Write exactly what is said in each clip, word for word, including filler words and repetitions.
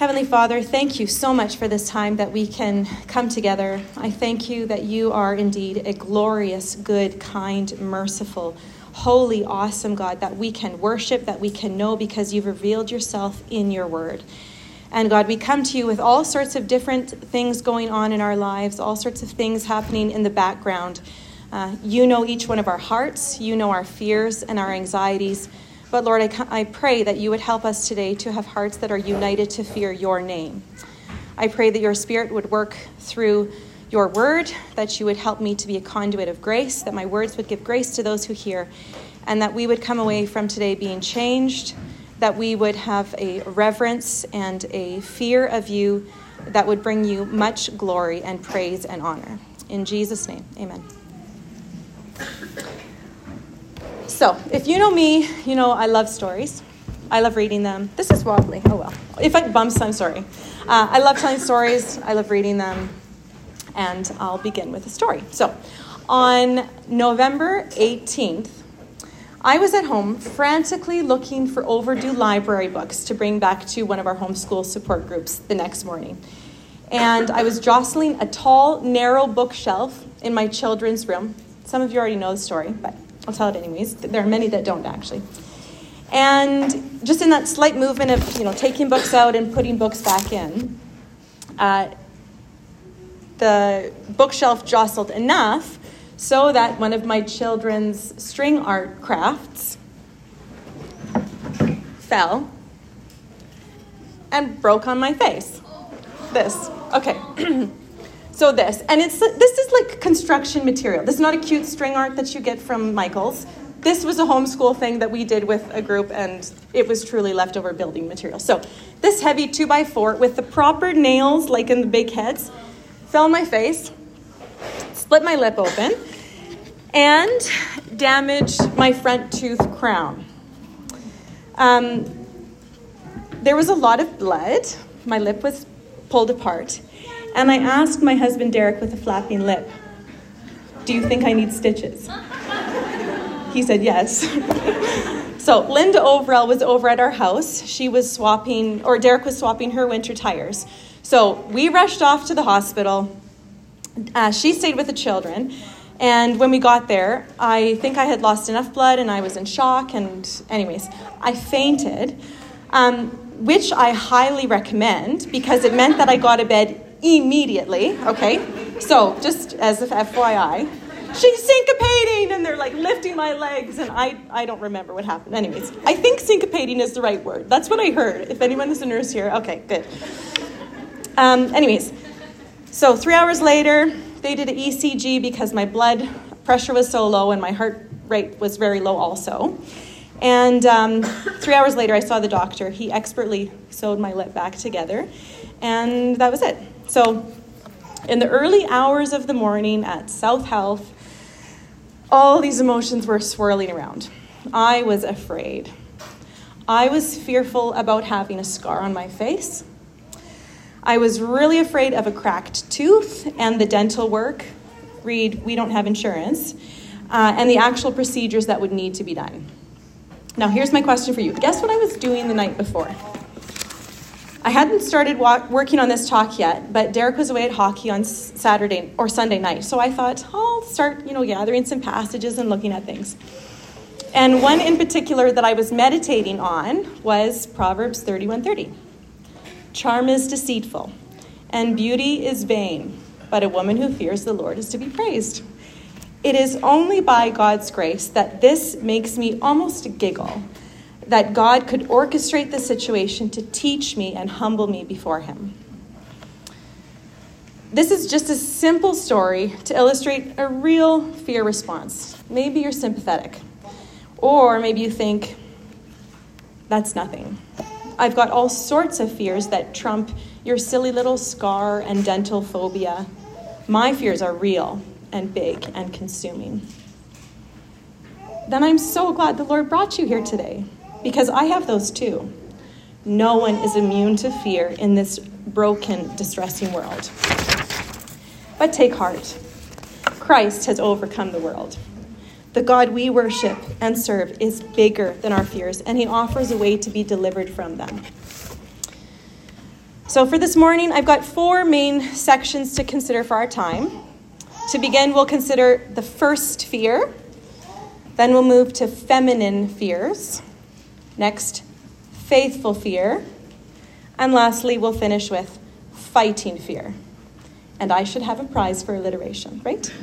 Heavenly Father, thank you so much for this time that we can come together. I thank you that you are indeed a glorious, good, kind, merciful, holy, awesome God that we can worship, that we can know because you've revealed yourself in your word. And God, we come to you with all sorts of different things going on in our lives, all sorts of things happening in the background. Uh, you know each one of our hearts. You know our fears and our anxieties. But Lord, I, I pray that you would help us today to have hearts that are united to fear your name. I pray that your Spirit would work through your word, that you would help me to be a conduit of grace, that my words would give grace to those who hear, and that we would come away from today being changed, that we would have a reverence and a fear of you that would bring you much glory and praise and honor. In Jesus' name, amen. So, if you know me, you know I love stories. I love reading them. This is wobbly. Oh, well. If it bumps, I'm sorry. Uh, I love telling stories. I love reading them. And I'll begin with a story. So, on November eighteenth, I was at home frantically looking for overdue library books to bring back to one of our homeschool support groups the next morning. And I was jostling a tall, narrow bookshelf in my children's room. Some of you already know the story, but I'll tell it anyways. There are many that don't, actually. And just in that slight movement of, you know, taking books out and putting books back in, uh, the bookshelf jostled enough so that one of my children's string art crafts fell and broke on my face. This. Okay. So this, and it's this is like construction material. This is not a cute string art that you get from Michael's. This was a homeschool thing that we did with a group, and it was truly leftover building material. So this heavy two by four with the proper nails, like in the big heads, fell on my face, split my lip open, and damaged my front tooth crown. Um, there was a lot of blood. My lip was pulled apart. And I asked my husband, Derek, with a flapping lip, do you think I need stitches? He said yes. So Linda Overall was over at our house. She was swapping, or Derek was swapping her winter tires. So we rushed off to the hospital. Uh, she stayed with the children. And when we got there, I think I had lost enough blood and I was in shock. And anyways, I fainted, um, which I highly recommend because it meant that I got to bed immediately, okay? So, just as an F Y I, she's syncopating, and they're like lifting my legs, and I, I don't remember what happened. Anyways, I think syncopating is the right word. That's what I heard. If anyone is a nurse here, okay, good. Um, anyways, so three hours later, they did an E C G because my blood pressure was so low and my heart rate was very low also. And um, three hours later, I saw the doctor. He expertly sewed my lip back together, and that was it. So in the early hours of the morning at South Health, all these emotions were swirling around. I was afraid. I was fearful about having a scar on my face. I was really afraid of a cracked tooth and the dental work. Read, we don't have insurance. Uh, and the actual procedures that would need to be done. Now, here's my question for you. Guess what I was doing the night before? I hadn't started walk, working on this talk yet, but Derek was away at hockey on Saturday or Sunday night. So I thought, oh, I'll start, you know, gathering some passages and looking at things. And one in particular that I was meditating on was Proverbs thirty-one thirty. Charm is deceitful, and beauty is vain, but a woman who fears the Lord is to be praised. It is only by God's grace that this makes me almost giggle, that God could orchestrate the situation to teach me and humble me before him. This is just a simple story to illustrate a real fear response. Maybe you're sympathetic, or maybe you think, that's nothing. I've got all sorts of fears that trump your silly little scar and dental phobia. My fears are real and big and consuming. Then I'm so glad the Lord brought you here today, because I have those too. No one is immune to fear in this broken, distressing world. But take heart. Christ has overcome the world. The God we worship and serve is bigger than our fears, and he offers a way to be delivered from them. So for this morning, I've got four main sections to consider for our time. To begin, we'll consider the first fear. Then we'll move to feminine fears. Next, faithful fear. And lastly, we'll finish with fighting fear. And I should have a prize for alliteration, right?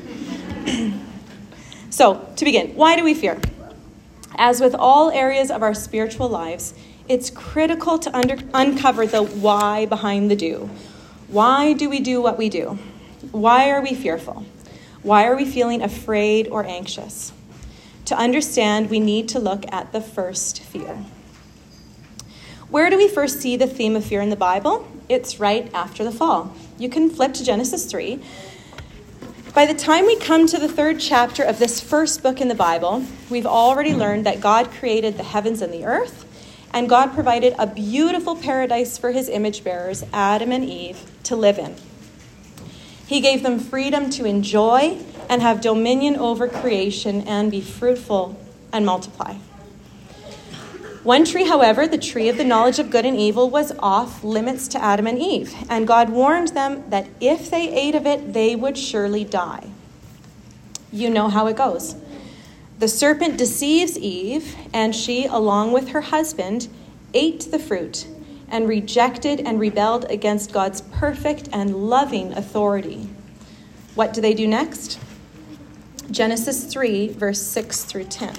So, to begin, why do we fear? As with all areas of our spiritual lives, it's critical to under, uncover the why behind the do. Why do we do what we do? Why are we fearful? Why are we feeling afraid or anxious? To understand, we need to look at the first fear. Where do we first see the theme of fear in the Bible? It's right after the fall. You can flip to Genesis three. By the time we come to the third chapter of this first book in the Bible, we've already learned that God created the heavens and the earth, and God provided a beautiful paradise for his image bearers, Adam and Eve, to live in. He gave them freedom to enjoy and have dominion over creation and be fruitful and multiply. One tree, however, the tree of the knowledge of good and evil, was off limits to Adam and Eve, and God warned them that if they ate of it, they would surely die. You know how it goes. The serpent deceives Eve, and she, along with her husband, ate the fruit and rejected and rebelled against God's perfect and loving authority. What do they do next? Genesis three, verse six through ten.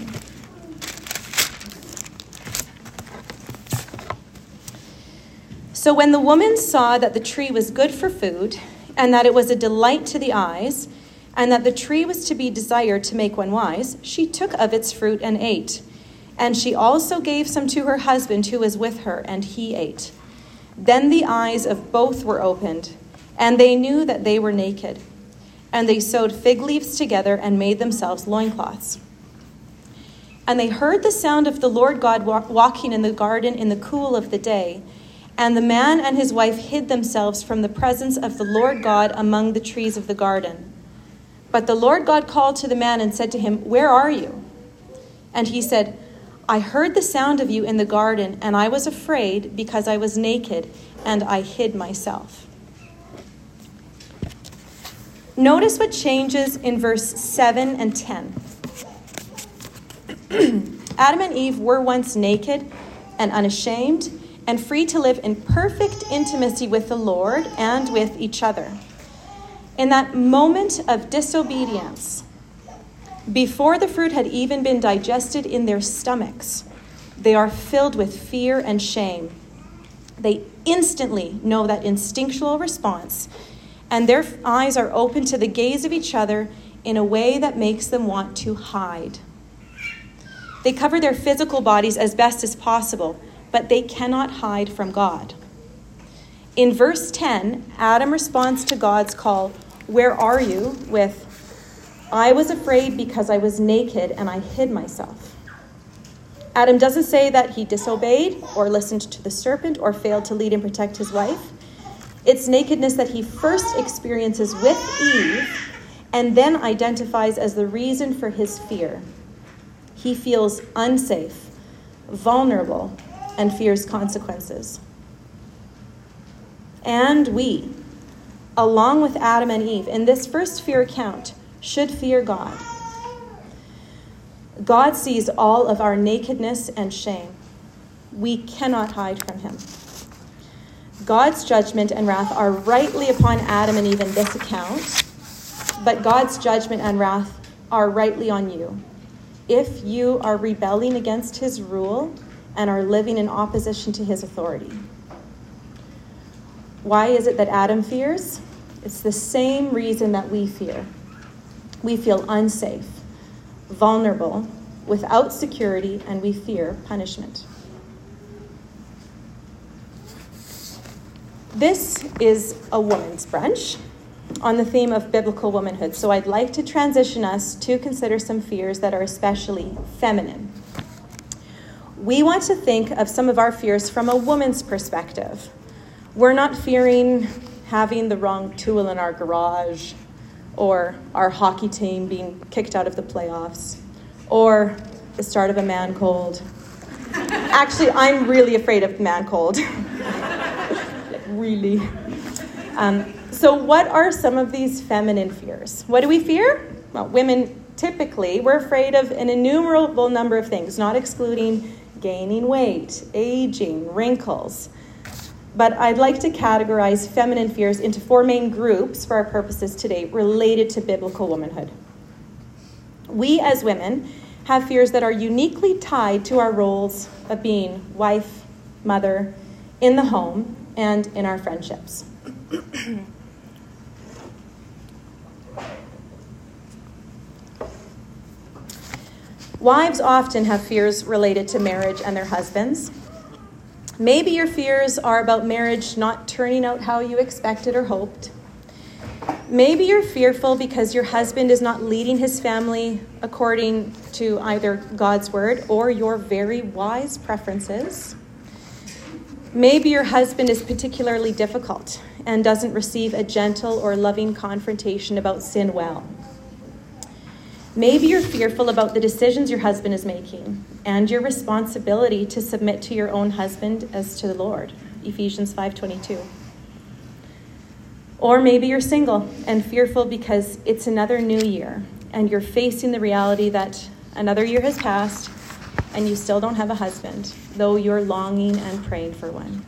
So when the woman saw that the tree was good for food, and that it was a delight to the eyes, and that the tree was to be desired to make one wise, she took of its fruit and ate. And she also gave some to her husband who was with her, and he ate. Then the eyes of both were opened, and they knew that they were naked. And they sewed fig leaves together and made themselves loincloths. And they heard the sound of the Lord God walking in the garden in the cool of the day. And the man and his wife hid themselves from the presence of the Lord God among the trees of the garden. But the Lord God called to the man and said to him, "Where are you?" And he said, "I heard the sound of you in the garden, and I was afraid because I was naked, and I hid myself." Notice what changes in verse seven and ten. Adam and Eve were once naked and unashamed, and free to live in perfect intimacy with the Lord and with each other. In that moment of disobedience, before the fruit had even been digested in their stomachs, they are filled with fear and shame. They instantly know that instinctual response, and their eyes are open to the gaze of each other in a way that makes them want to hide. They cover their physical bodies as best as possible, but they cannot hide from God. In verse ten, Adam responds to God's call, "Where are you?" with, "I was afraid because I was naked and I hid myself." Adam doesn't say that he disobeyed or listened to the serpent or failed to lead and protect his wife. It's nakedness that he first experiences with Eve and then identifies as the reason for his fear. He feels unsafe, vulnerable, and fears consequences. And we, along with Adam and Eve, in this first fear account, should fear God. God sees all of our nakedness and shame. We cannot hide from him. God's judgment and wrath are rightly upon Adam and Eve in this account, but God's judgment and wrath are rightly on you if you are rebelling against his rule and are living in opposition to his authority. Why is it that Adam fears? It's the same reason that we fear. We feel unsafe, vulnerable, without security, and we fear punishment. This is a woman's brunch on the theme of biblical womanhood, so I'd like to transition us to consider some fears that are especially feminine. We want to think of some of our fears from a woman's perspective. We're not fearing having the wrong tool in our garage, or our hockey team being kicked out of the playoffs, or the start of a man cold. Actually, I'm really afraid of man cold. really. Um, so what are some of these feminine fears? What do we fear? Well, women typically, we're afraid of an innumerable number of things, not excluding gaining weight, aging, wrinkles. But I'd like to categorize feminine fears into four main groups for our purposes today related to biblical womanhood. We as women have fears that are uniquely tied to our roles of being wife, mother, in the home, and in our friendships. Wives often have fears related to marriage and their husbands. Maybe your fears are about marriage not turning out how you expected or hoped. Maybe you're fearful because your husband is not leading his family according to either God's word or your very wise preferences. Maybe your husband is particularly difficult and doesn't receive a gentle or loving confrontation about sin well. Maybe you're fearful about the decisions your husband is making and your responsibility to submit to your own husband as to the Lord, Ephesians five twenty-two. Or maybe you're single and fearful because it's another new year and you're facing the reality that another year has passed and you still don't have a husband, though you're longing and praying for one.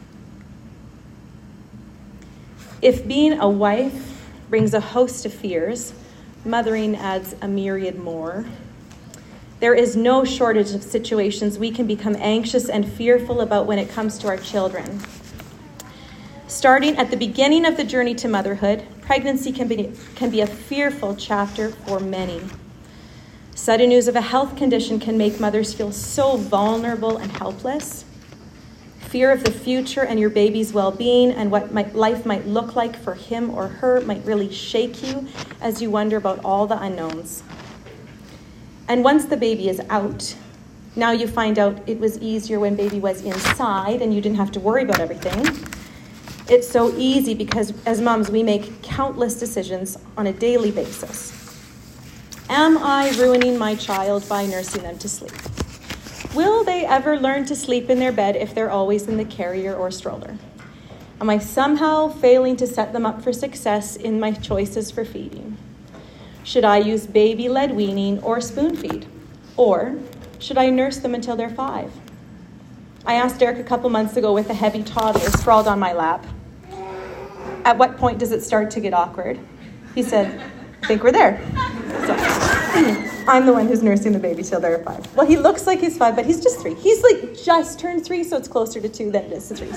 If being a wife brings a host of fears, mothering adds a myriad more. There is no shortage of situations we can become anxious and fearful about when it comes to our children. Starting at the beginning of the journey to motherhood, pregnancy can be, can be a fearful chapter for many. Sudden news of a health condition can make mothers feel so vulnerable and helpless. Fear of the future and your baby's well-being and what might, life might look like for him or her might really shake you as you wonder about all the unknowns. And once the baby is out, now you find out it was easier when baby was inside and you didn't have to worry about everything. It's so easy because as moms, we make countless decisions on a daily basis. Am I ruining my child by nursing them to sleep? Will they ever learn to sleep in their bed if they're always in the carrier or stroller? Am I somehow failing to set them up for success in my choices for feeding? Should I use baby-led weaning or spoon feed? Or should I nurse them until they're five? I asked Derek a couple months ago with a heavy toddler sprawled on my lap, at what point does it start to get awkward? He said, I think we're there. So, I'm the one who's nursing the baby till they're five. Well, he looks like he's five, but he's just three. He's like just turned three, so it's closer to two than it is to three.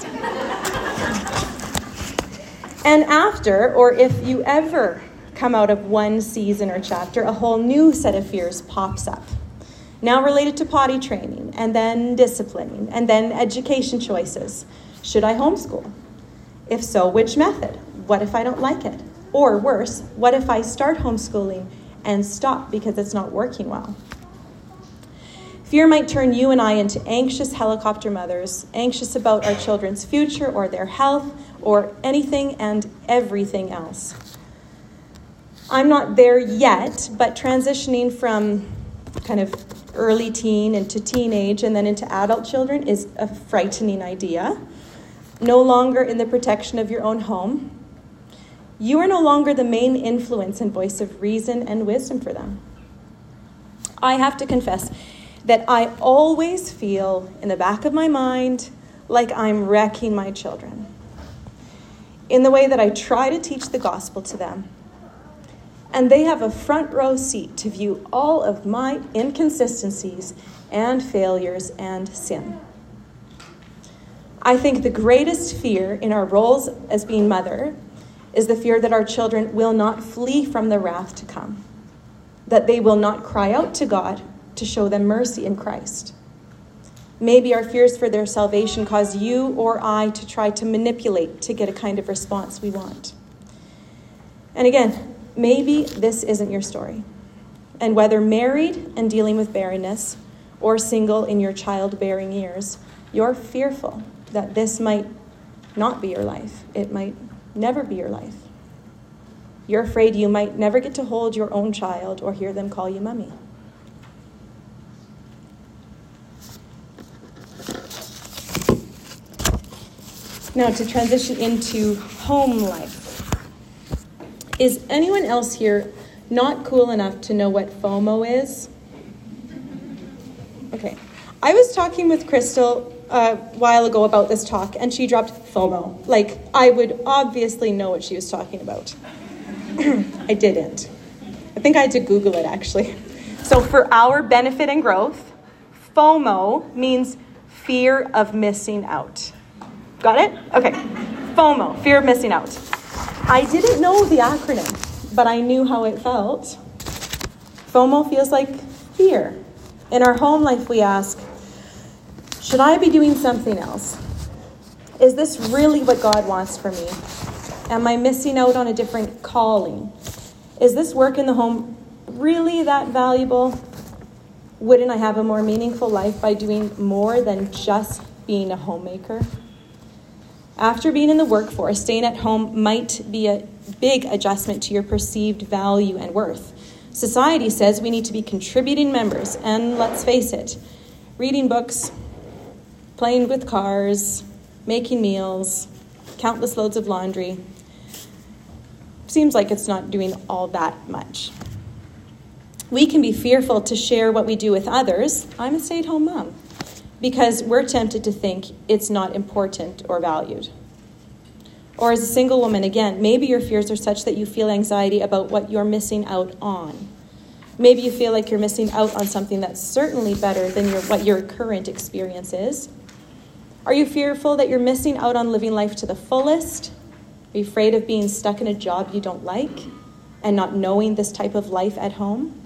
And after, or if you ever come out of one season or chapter, a whole new set of fears pops up. Now related to potty training, and then disciplining, and then education choices. Should I homeschool? If so, which method? What if I don't like it? Or worse, what if I start homeschooling and stop because it's not working well? Fear might turn you and I into anxious helicopter mothers, anxious about our children's future or their health or anything and everything else. I'm not there yet, but transitioning from kind of early teen into teenage and then into adult children is a frightening idea. No longer in the protection of your own home. You are no longer the main influence and voice of reason and wisdom for them. I have to confess that I always feel in the back of my mind like I'm wrecking my children in the way that I try to teach the gospel to them. And they have a front row seat to view all of my inconsistencies and failures and sin. I think the greatest fear in our roles as being mother is the fear that our children will not flee from the wrath to come, that they will not cry out to God to show them mercy in Christ. Maybe our fears for their salvation cause you or I to try to manipulate to get a kind of response we want. And again, maybe this isn't your story. And whether married and dealing with barrenness or single in your childbearing years, you're fearful that this might not be your life. It might never be your life. You're afraid you might never get to hold your own child or hear them call you mommy. Now to transition into home life. Is anyone else here not cool enough to know what FOMO is? Okay. I was talking with Crystal a while ago about this talk, and she dropped FOMO. Like, I would obviously know what she was talking about. I didn't. I think I had to Google it, actually. So for our benefit and growth, FOMO means fear of missing out. Got it? Okay. FOMO, fear of missing out. I didn't know the acronym, but I knew how it felt. FOMO feels like fear. In our home life, we ask, should I be doing something else? Is this really what God wants for me? Am I missing out on a different calling? Is this work in the home really that valuable? Wouldn't I have a more meaningful life by doing more than just being a homemaker? After being in the workforce, staying at home might be a big adjustment to your perceived value and worth. Society says we need to be contributing members, and let's face it, reading books, playing with cars, making meals, countless loads of laundry, seems like it's not doing all that much. We can be fearful to share what we do with others. I'm a stay-at-home mom. Because we're tempted to think it's not important or valued. Or as a single woman, again, maybe your fears are such that you feel anxiety about what you're missing out on. Maybe you feel like you're missing out on something that's certainly better than your, what your current experience is. Are you fearful that you're missing out on living life to the fullest? Are you afraid of being stuck in a job you don't like and not knowing this type of life at home?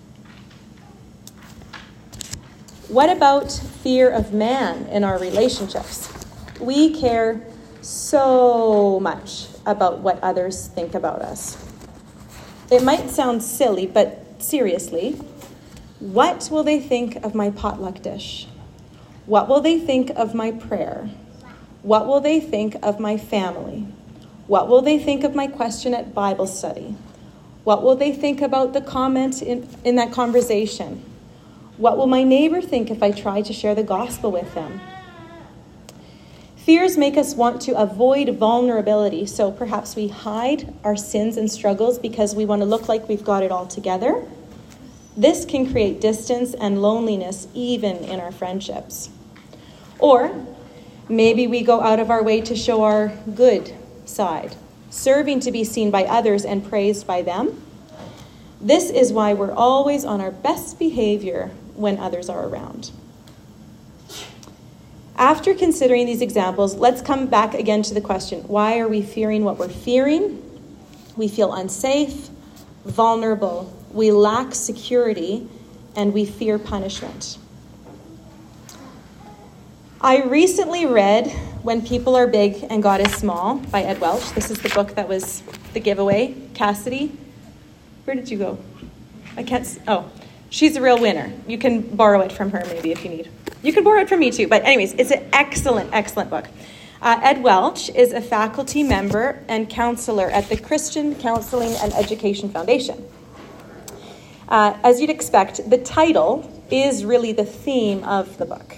What about fear of man in our relationships? We care so much about what others think about us. It might sound silly, but seriously, what will they think of my potluck dish? What will they think of my prayer? What will they think of my family? What will they think of my question at Bible study? What will they think about the comment in, in that conversation? What will my neighbor think if I try to share the gospel with them? Fears make us want to avoid vulnerability, so perhaps we hide our sins and struggles because we want to look like we've got it all together. This can create distance and loneliness even in our friendships. Or maybe we go out of our way to show our good side, serving to be seen by others and praised by them. This is why we're always on our best behavior when others are around. After considering these examples, let's come back again to the question, why are we fearing what we're fearing? We feel unsafe, vulnerable, we lack security, and we fear punishment. I recently read When People Are Big and God Is Small by Ed Welch. This is the book that was the giveaway. Cassidy, where did you go? I can't, oh, she's a real winner. You can borrow it from her maybe if you need. You can borrow it from me too. But anyways, it's an excellent, excellent book. Uh, Ed Welch is a faculty member and counselor at the Christian Counseling and Education Foundation. Uh, as you'd expect, the title is really the theme of the book.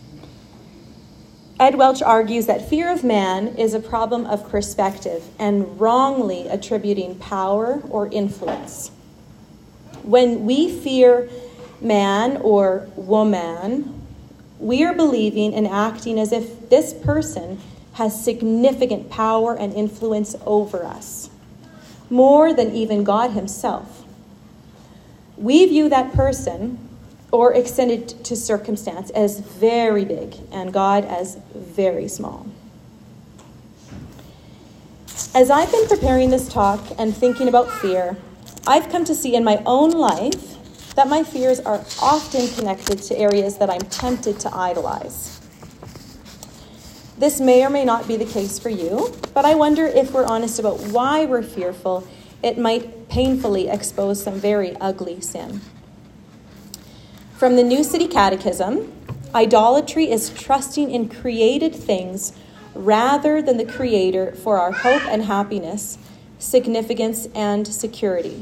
Ed Welch argues that fear of man is a problem of perspective and wrongly attributing power or influence. When we fear man or woman, we are believing and acting as if this person has significant power and influence over us, more than even God himself. We view that person, or extended to circumstance, as very big and God as very small. As I've been preparing this talk and thinking about fear, I've come to see in my own life that my fears are often connected to areas that I'm tempted to idolize. This may or may not be the case for you, but I wonder if we're honest about why we're fearful, it might painfully expose some very ugly sin. From the New City Catechism, idolatry is trusting in created things rather than the Creator for our hope and happiness, significance, and security.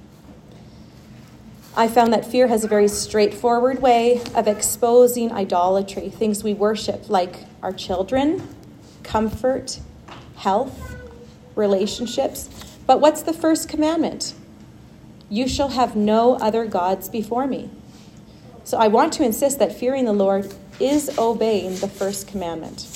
I found that fear has a very straightforward way of exposing idolatry, things we worship, like our children, comfort, health, relationships. But what's the first commandment? You shall have no other gods before me. So I want to insist that fearing the Lord is obeying the first commandment.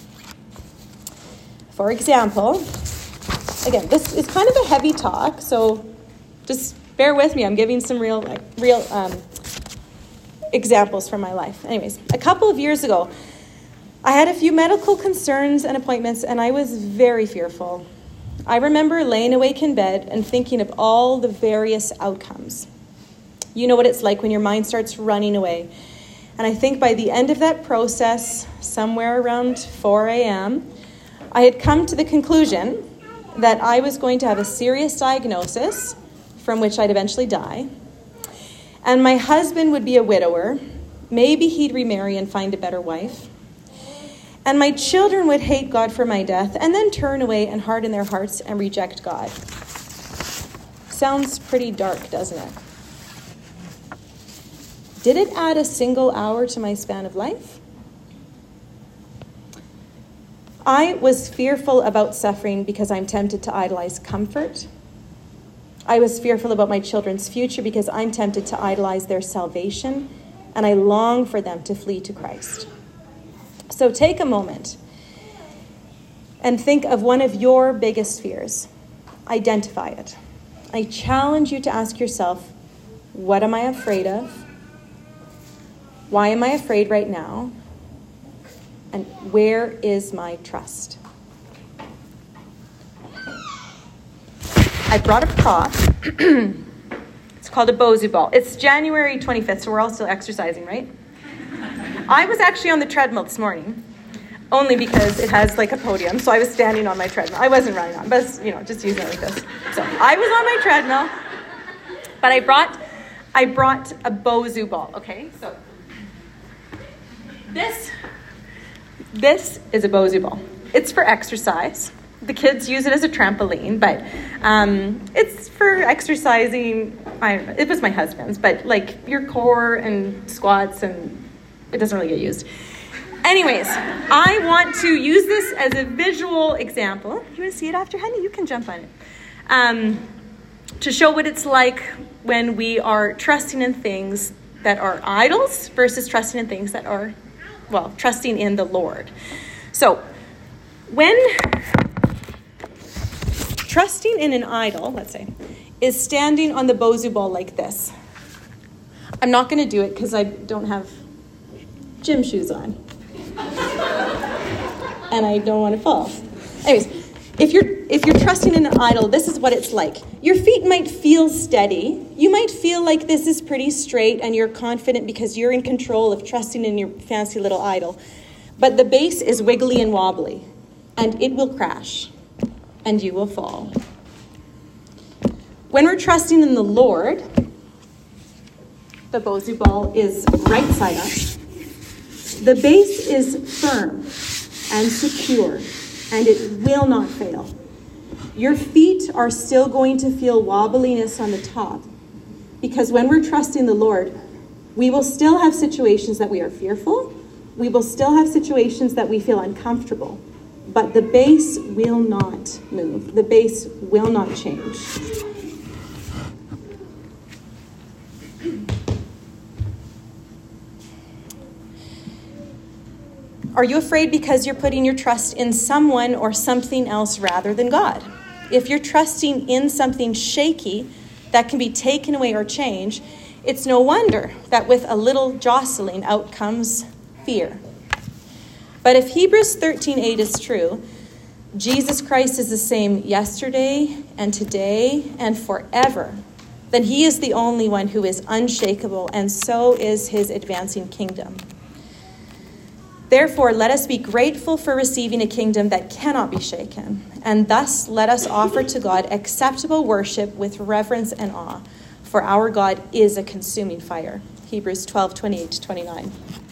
For example, again, this is kind of a heavy talk, so just bear with me. I'm giving some real, like, real um, examples from my life. Anyways, a couple of years ago, I had a few medical concerns and appointments, and I was very fearful. I remember laying awake in bed and thinking of all the various outcomes. You know what it's like when your mind starts running away. And I think by the end of that process, somewhere around four a.m., I had come to the conclusion that I was going to have a serious diagnosis from which I'd eventually die. And my husband would be a widower. Maybe he'd remarry and find a better wife. And my children would hate God for my death and then turn away and harden their hearts and reject God. Sounds pretty dark, doesn't it? Did it add a single hour to my span of life? I was fearful about suffering because I'm tempted to idolize comfort. I was fearful about my children's future because I'm tempted to idolize their salvation, and I long for them to flee to Christ. So take a moment and think of one of your biggest fears. Identify it. I challenge you to ask yourself, what am I afraid of? Why am I afraid right now? And where is my trust? I brought a prop. It's called a Bosu ball. It's January twenty-fifth, so we're all still exercising, right? I was actually on the treadmill this morning, only because it has like a podium, so I was standing on my treadmill. I wasn't running on, but you know, just using it like this. So I was on my treadmill, but I brought, I brought a Bosu ball. Okay, so this, this is a Bosu ball. It's for exercise. The kids use it as a trampoline, but um, it's for exercising. I don't know, it was my husband's, but like your core and squats, and it doesn't really get used. Anyways, I want to use this as a visual example. You want to see it after, honey? You can jump on it. Um, to show what it's like when we are trusting in things that are idols versus trusting in things that are, well, trusting in the Lord. So when trusting in an idol, let's say, is standing on the Bosu ball like this. I'm not going to do it because I don't have gym shoes on. And I don't want to fall. Anyways, if you're if you're trusting in an idol, this is what it's like. Your feet might feel steady. You might feel like this is pretty straight and you're confident because you're in control of trusting in your fancy little idol. But the base is wiggly and wobbly, and it will crash, and you will fall. When we're trusting in the Lord, the Bosu ball is right side up. The base is firm and secure, and it will not fail. Your feet are still going to feel wobbliness on the top, because when we're trusting the Lord, we will still have situations that we are fearful. We will still have situations that we feel uncomfortable, but the base will not move. The base will not change. Are you afraid because you're putting your trust in someone or something else rather than God? If you're trusting in something shaky that can be taken away or changed, it's no wonder that with a little jostling out comes fear. But if Hebrews thirteen eight is true, Jesus Christ is the same yesterday and today and forever, then he is the only one who is unshakable, and so is his advancing kingdom. Therefore, let us be grateful for receiving a kingdom that cannot be shaken, and thus let us offer to God acceptable worship with reverence and awe, for our God is a consuming fire. Hebrews twelve twenty-eight to twenty-nine.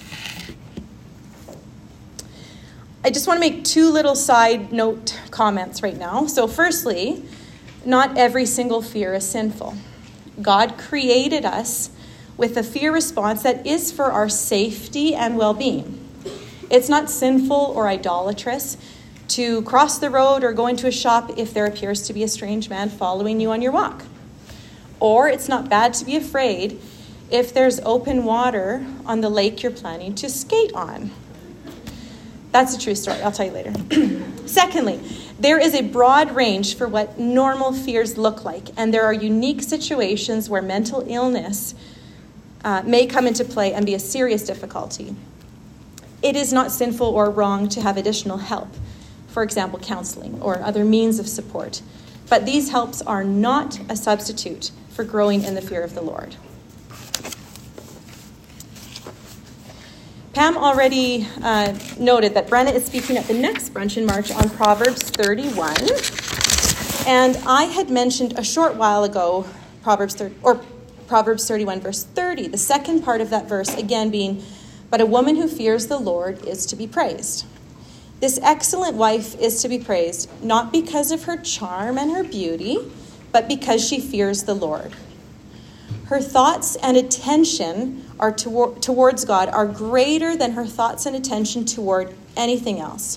I just want to make two little side note comments right now. So firstly, not every single fear is sinful. God created us with a fear response that is for our safety and well-being. It's not sinful or idolatrous to cross the road or go into a shop if there appears to be a strange man following you on your walk. Or it's not bad to be afraid if there's open water on the lake you're planning to skate on. That's a true story. I'll tell you later. Secondly, there is a broad range for what normal fears look like, and there are unique situations where mental illness uh, may come into play and be a serious difficulty. It is not sinful or wrong to have additional help, for example, counseling or other means of support, but these helps are not a substitute for growing in the fear of the Lord. Pam already uh, noted that Brenna is speaking at the next brunch in March on Proverbs thirty-one. And I had mentioned a short while ago Proverbs thirty, or Proverbs thirty-one, verse thirty, the second part of that verse, again being, "But a woman who fears the Lord is to be praised." This excellent wife is to be praised, not because of her charm and her beauty, but because she fears the Lord. Her thoughts and attention are toward, towards God are greater than her thoughts and attention toward anything else.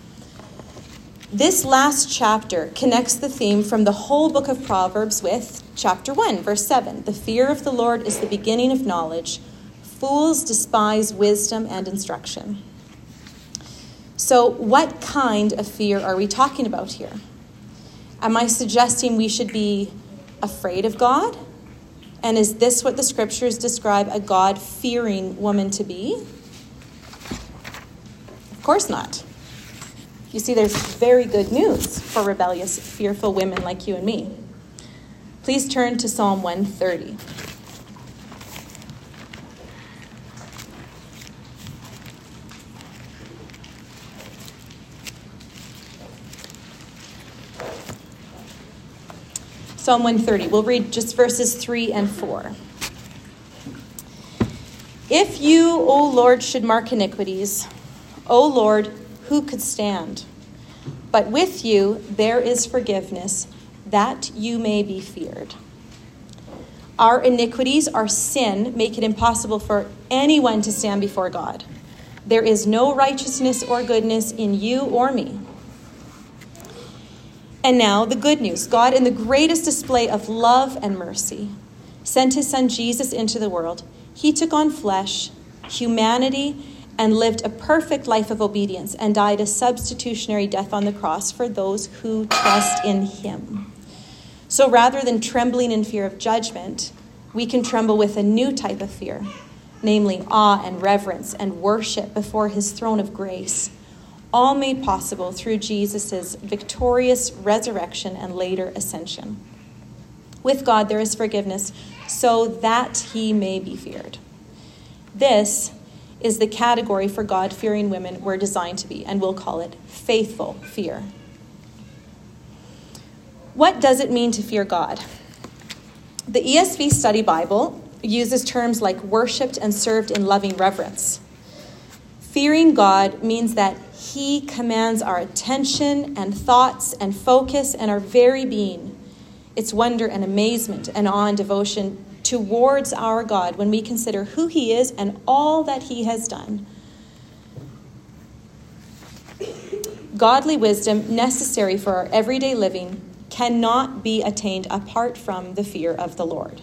This last chapter connects the theme from the whole book of Proverbs with chapter one, verse seven. "The fear of the Lord is the beginning of knowledge. Fools despise wisdom and instruction." So what kind of fear are we talking about here? Am I suggesting we should be afraid of God? And is this what the scriptures describe a God-fearing woman to be? Of course not. You see, there's very good news for rebellious, fearful women like you and me. Please turn to Psalm one thirty. Psalm one thirty. We'll read just verses three and four. "If you, O Lord, should mark iniquities, O Lord, who could stand? But with you there is forgiveness, that you may be feared." Our iniquities, our sin, make it impossible for anyone to stand before God. There is no righteousness or goodness in you or me. And now the good news. God, in the greatest display of love and mercy, sent his son Jesus into the world. He took on flesh, humanity, and lived a perfect life of obedience and died a substitutionary death on the cross for those who trust in him. So rather than trembling in fear of judgment, we can tremble with a new type of fear, namely awe and reverence and worship before his throne of grace, all made possible through Jesus' victorious resurrection and later ascension. With God there is forgiveness, so that he may be feared. This is the category for God-fearing women we're designed to be, and we'll call it faithful fear. What does it mean to fear God? The E S V Study Bible uses terms like worshipped and served in loving reverence. Fearing God means that he commands our attention and thoughts and focus and our very being. It's wonder and amazement and awe and devotion towards our God when we consider who he is and all that he has done. Godly wisdom necessary for our everyday living cannot be attained apart from the fear of the Lord.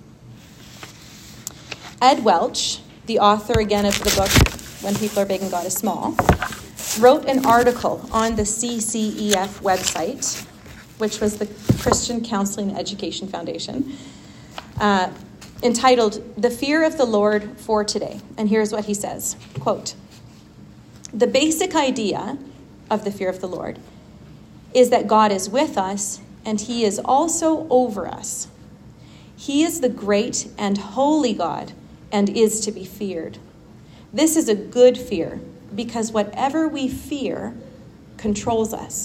Ed Welch, the author again of the book When People Are Big and God Is Small, wrote an article on the C C E F website, which was the Christian Counseling and Education Foundation, uh, entitled "The Fear of the Lord for Today." And here's what he says, quote, "The basic idea of the fear of the Lord is that God is with us and he is also over us. He is the great and holy God and is to be feared. This is a good fear, because whatever we fear controls us.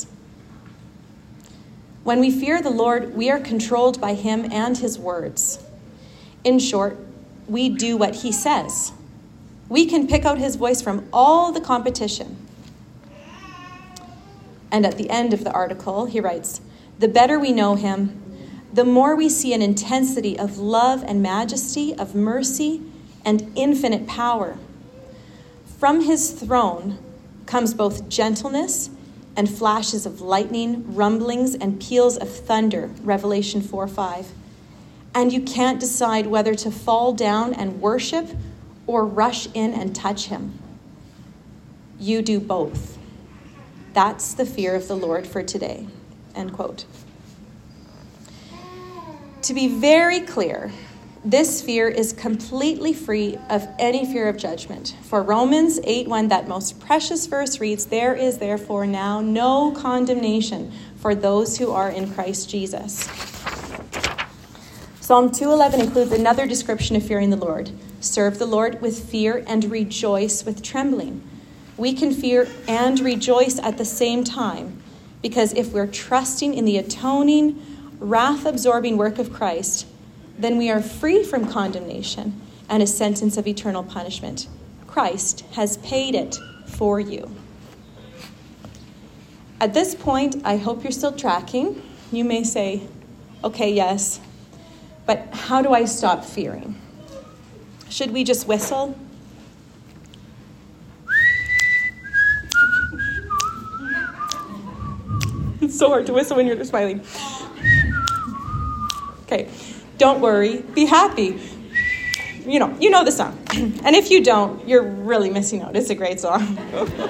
When we fear the Lord, we are controlled by him and his words. In short, we do what he says. We can pick out his voice from all the competition." And at the end of the article, he writes, "The better we know him, the more we see an intensity of love and majesty, of mercy and infinite power. From his throne comes both gentleness and flashes of lightning, rumblings, and peals of thunder, Revelation four five. And you can't decide whether to fall down and worship or rush in and touch him. You do both. That's the fear of the Lord for today. End quote. To be very clear, this fear is completely free of any fear of judgment. For Romans eight one, that most precious verse reads, "There is therefore now no condemnation for those who are in Christ Jesus." Psalm two eleven includes another description of fearing the Lord. Serve the Lord with fear and rejoice with trembling. We can fear and rejoice at the same time, because if we're trusting in the atoning, wrath-absorbing work of Christ, then we are free from condemnation and a sentence of eternal punishment. Christ has paid it for you. At this point, I hope you're still tracking. You may say, okay, yes, but how do I stop fearing? Should we just whistle? It's so hard to whistle when you're smiling. Okay, don't worry, be happy. You know, you know the song. And if you don't, you're really missing out. It's a great song.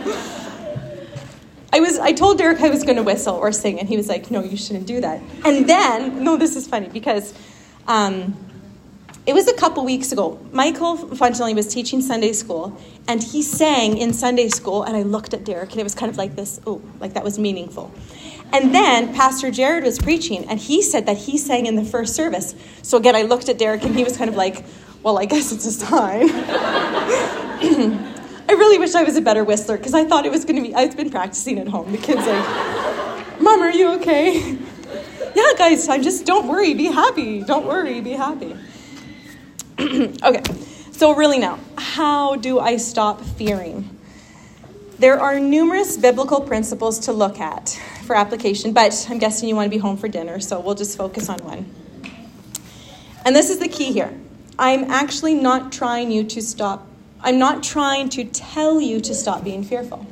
I was I told Derek I was going to whistle or sing, and he was like, no, you shouldn't do that. And then, no, this is funny, because um, it was a couple weeks ago. Michael Fontanelli was teaching Sunday school, and he sang in Sunday school, and I looked at Derek, and it was kind of like this, oh, like that was meaningful. And then Pastor Jared was preaching, and he said that he sang in the first service. So again, I looked at Derek, and he was kind of like, well, I guess it's a sign. I really wish I was a better whistler, because I thought it was going to be, I've been practicing at home. The kid's like, Mom, are you okay? Yeah, guys, I'm just, don't worry, be happy. Don't worry, be happy. Okay, so really now, how do I stop fearing? There are numerous biblical principles to look at for application, but I'm guessing you want to be home for dinner, so we'll just focus on one. And this is the key here. I'm actually not trying you to stop. I'm not trying to tell you to stop being fearful.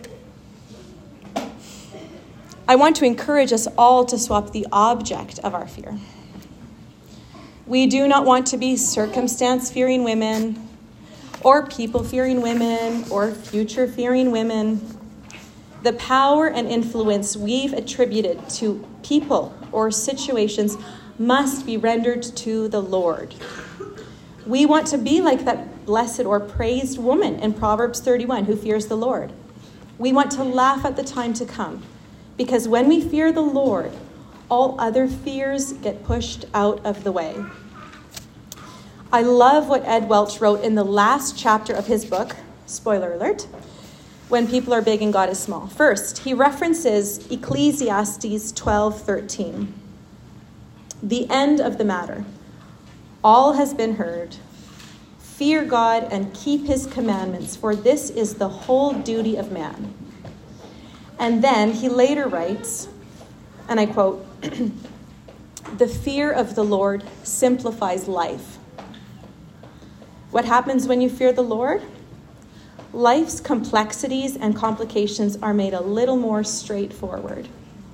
I want to encourage us all to swap the object of our fear. We do not want to be circumstance-fearing women, or people-fearing women, or future-fearing women. The power and influence we've attributed to people or situations must be rendered to the Lord. We want to be like that blessed or praised woman in Proverbs thirty-one who fears the Lord. We want to laugh at the time to come, because when we fear the Lord, all other fears get pushed out of the way. I love what Ed Welch wrote in the last chapter of his book, spoiler alert, When People Are Big and God is Small. First, he references Ecclesiastes twelve thirteen. The end of the matter. All has been heard. Fear God and keep his commandments, for this is the whole duty of man. And then he later writes, and I quote, the fear of the Lord simplifies life. What happens when you fear the Lord? Life's complexities and complications are made a little more straightforward.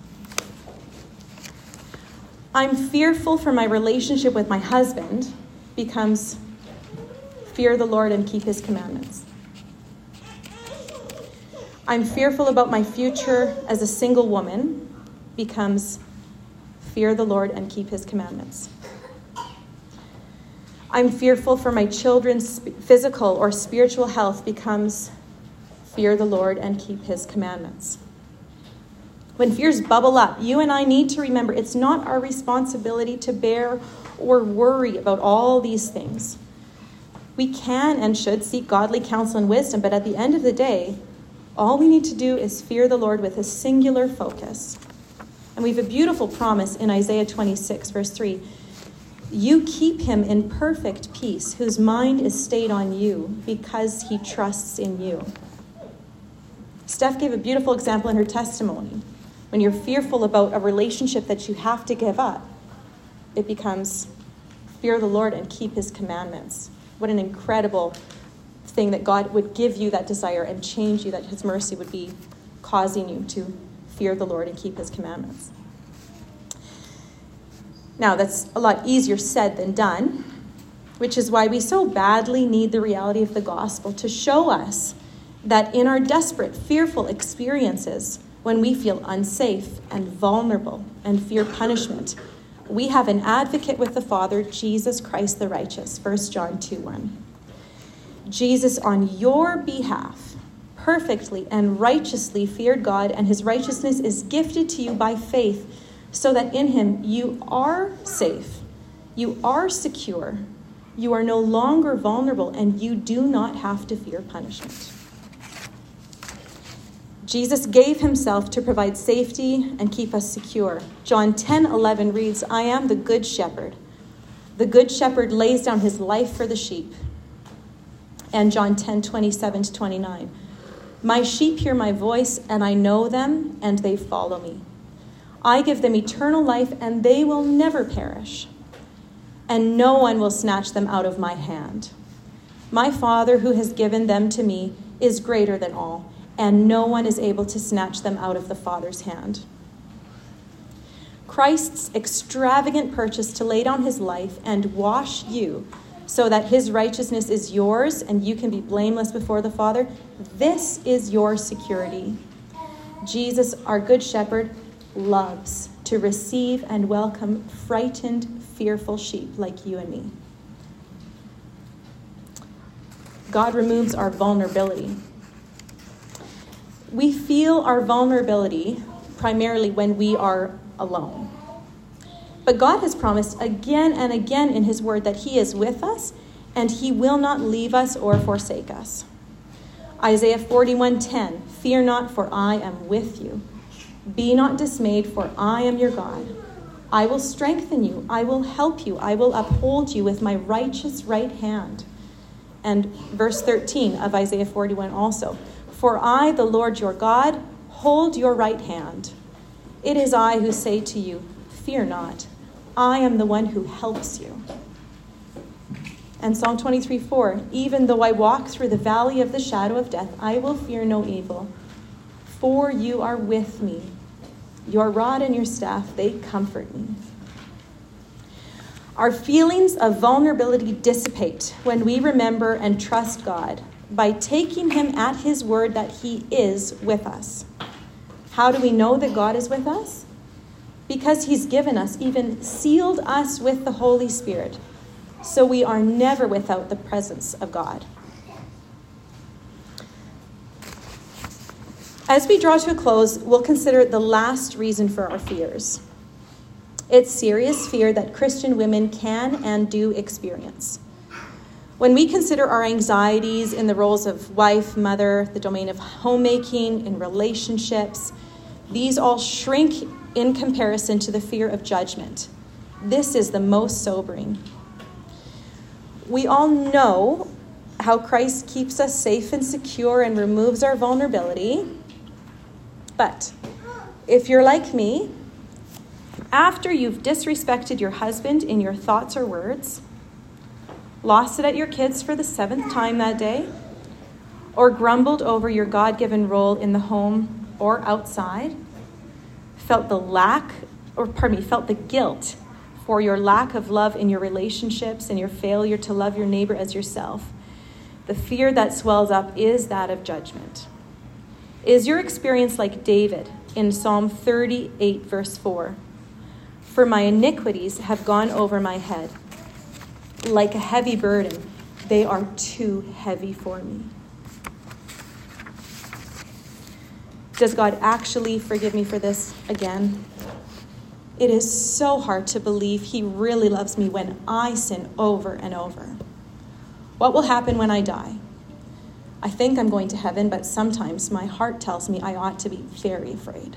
I'm fearful for my relationship with my husband becomes fear the Lord and keep his commandments. I'm fearful about my future as a single woman becomes fear the Lord and keep his commandments. I'm fearful for my children's physical or spiritual health becomes fear the Lord and keep his commandments. When fears bubble up, you and I need to remember it's not our responsibility to bear or worry about all these things. We can and should seek godly counsel and wisdom, but at the end of the day, all we need to do is fear the Lord with a singular focus. And we have a beautiful promise in Isaiah twenty-six, verse three. You keep him in perfect peace, whose mind is stayed on you, because he trusts in you. Steph gave a beautiful example in her testimony. When you're fearful about a relationship that you have to give up, it becomes fear the Lord and keep his commandments. What an incredible thing that God would give you that desire and change you, that his mercy would be causing you to fear the Lord and keep his commandments. Now, that's a lot easier said than done, which is why we so badly need the reality of the gospel to show us that in our desperate, fearful experiences, when we feel unsafe and vulnerable and fear punishment, we have an advocate with the Father, Jesus Christ the righteous, First John two one. Jesus, on your behalf, perfectly and righteously feared God, and his righteousness is gifted to you by faith, so that in him you are safe, you are secure, you are no longer vulnerable, and you do not have to fear punishment. Jesus gave himself to provide safety and keep us secure. John ten eleven reads, I am the good shepherd. The good shepherd lays down his life for the sheep. And John ten twenty-seven to twenty-nine, my sheep hear my voice, and I know them, and they follow me. I give them eternal life, and they will never perish, and no one will snatch them out of my hand. My Father, who has given them to me, is greater than all, and no one is able to snatch them out of the Father's hand. Christ's extravagant purchase to lay down his life and wash you so that his righteousness is yours and you can be blameless before the Father, this is your security. Jesus, our good shepherd, loves to receive and welcome frightened, fearful sheep like you and me. God removes our vulnerability. We feel our vulnerability primarily when we are alone. But God has promised again and again in his word that he is with us and he will not leave us or forsake us. Isaiah forty-one ten, fear not, for I am with you. Be not dismayed, for I am your God. I will strengthen you. I will help you. I will uphold you with my righteous right hand. And verse thirteen of Isaiah forty-one also. For I, the Lord your God, hold your right hand. It is I who say to you, fear not. I am the one who helps you. And Psalm twenty-three four, even though I walk through the valley of the shadow of death, I will fear no evil. For you are with me. Your rod and your staff, they comfort me. Our feelings of vulnerability dissipate when we remember and trust God by taking him at his word that he is with us. How do we know that God is with us? Because he's given us, even sealed us with the Holy Spirit, so we are never without the presence of God. As we draw to a close, we'll consider the last reason for our fears. It's serious fear that Christian women can and do experience. When we consider our anxieties in the roles of wife, mother, the domain of homemaking, in relationships, these all shrink in comparison to the fear of judgment. This is the most sobering. We all know how Christ keeps us safe and secure and removes our vulnerability. But if you're like me, after you've disrespected your husband in your thoughts or words, lost it at your kids for the seventh time that day, or grumbled over your God-given role in the home or outside, felt the lack, or pardon me, felt the guilt for your lack of love in your relationships and your failure to love your neighbor as yourself, the fear that swells up is that of judgment. Is your experience like David in Psalm thirty-eight, verse four? For my iniquities have gone over my head. Like a heavy burden, they are too heavy for me. Does God actually forgive me for this again? It is so hard to believe he really loves me when I sin over and over. What will happen when I die? I think I'm going to heaven, but sometimes my heart tells me I ought to be very afraid.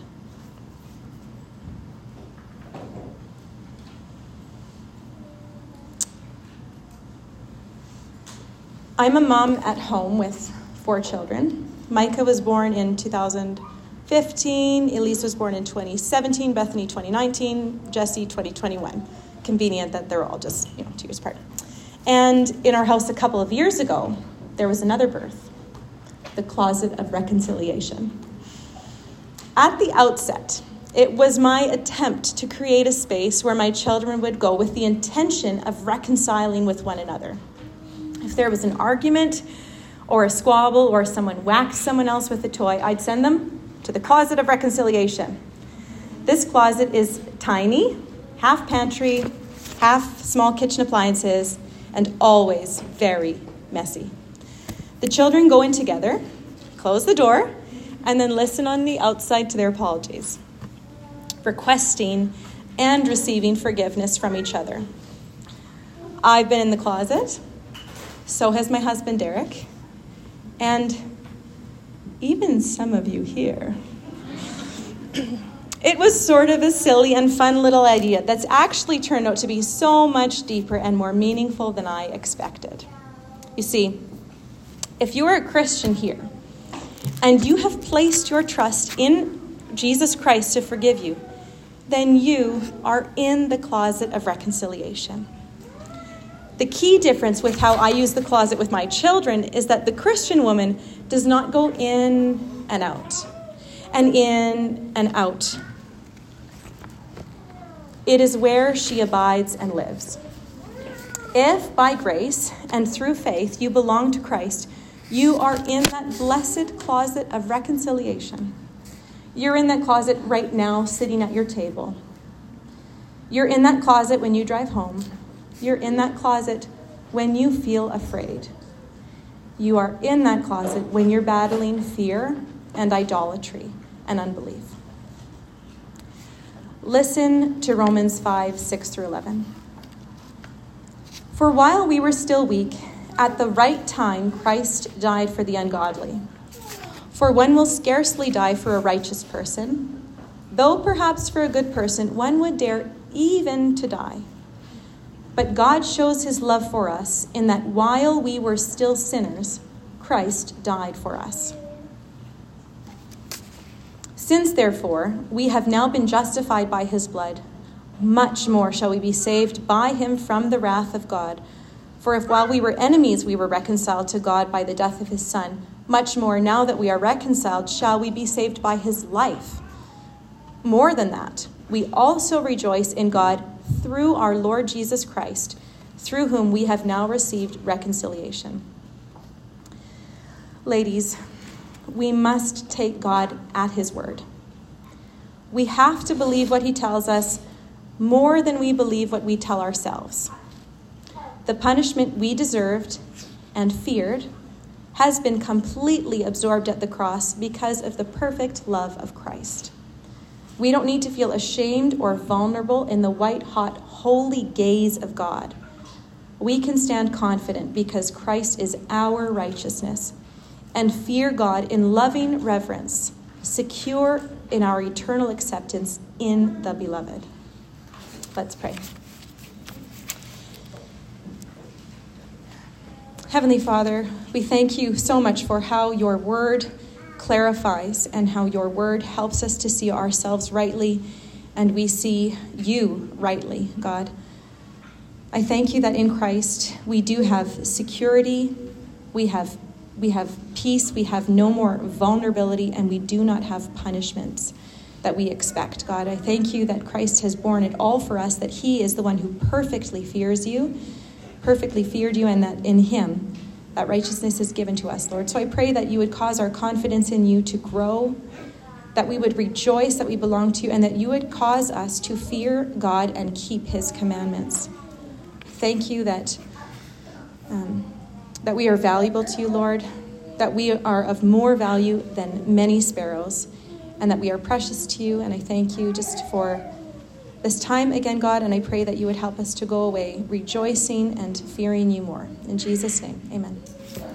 I'm a mom at home with four children. Micah was born in two thousand fifteen, Elise was born in twenty seventeen, Bethany twenty nineteen, Jesse twenty twenty-one. Convenient that they're all just, you know, two years apart. And in our house a couple of years ago, there was another birth, the closet of reconciliation. At the outset, it was my attempt to create a space where my children would go with the intention of reconciling with one another. If there was an argument or a squabble or someone whacked someone else with a toy, I'd send them to the closet of reconciliation. This closet is tiny, half pantry, half small kitchen appliances, and always very messy. The children go in together, close the door, and then listen on the outside to their apologies, requesting and receiving forgiveness from each other. I've been in the closet, so has my husband Derek, and even some of you here. It was sort of a silly and fun little idea that's actually turned out to be so much deeper and more meaningful than I expected. You see, if you are a Christian here and you have placed your trust in Jesus Christ to forgive you, then you are in the closet of reconciliation. The key difference with how I use the closet with my children is that the Christian woman does not go in and out, and in and out. It is where she abides and lives. If by grace and through faith you belong to Christ, you are in that blessed closet of reconciliation. You're in that closet right now, sitting at your table. You're in that closet when you drive home. You're in that closet when you feel afraid. You are in that closet when you're battling fear and idolatry and unbelief. Listen to Romans five, six through eleven. For while we were still weak, at the right time Christ died for the ungodly. For one will scarcely die for a righteous person, though perhaps for a good person one would dare even to die. But God shows his love for us in that while we were still sinners, Christ died for us. Since, therefore, we have now been justified by his blood, much more shall we be saved by him from the wrath of God. For if while we were enemies we were reconciled to God by the death of his Son, much more now that we are reconciled shall we be saved by his life. More than that, we also rejoice in God through our Lord Jesus Christ, through whom we have now received reconciliation. Ladies, we must take God at his word. We have to believe what he tells us more than we believe what we tell ourselves. The punishment we deserved and feared has been completely absorbed at the cross because of the perfect love of Christ. We don't need to feel ashamed or vulnerable in the white-hot, holy gaze of God. We can stand confident because Christ is our righteousness and fear God in loving reverence, secure in our eternal acceptance in the beloved. Let's pray. Heavenly Father, we thank you so much for how your word clarifies and how your word helps us to see ourselves rightly and we see you rightly, God. I thank you that in Christ we do have security, we have we have peace, we have no more vulnerability, and we do not have punishments that we expect, God. I thank you that Christ has borne it all for us, that he is the one who perfectly fears you, perfectly feared you, and that in him that righteousness is given to us, Lord. So I pray that you would cause our confidence in you to grow, that we would rejoice that we belong to you, and that you would cause us to fear God and keep his commandments. Thank you that um, that we are valuable to you, Lord, that we are of more value than many sparrows, and that we are precious to you. And I thank you just for this time again, God, and I pray that you would help us to go away rejoicing and fearing you more. In Jesus' name, amen.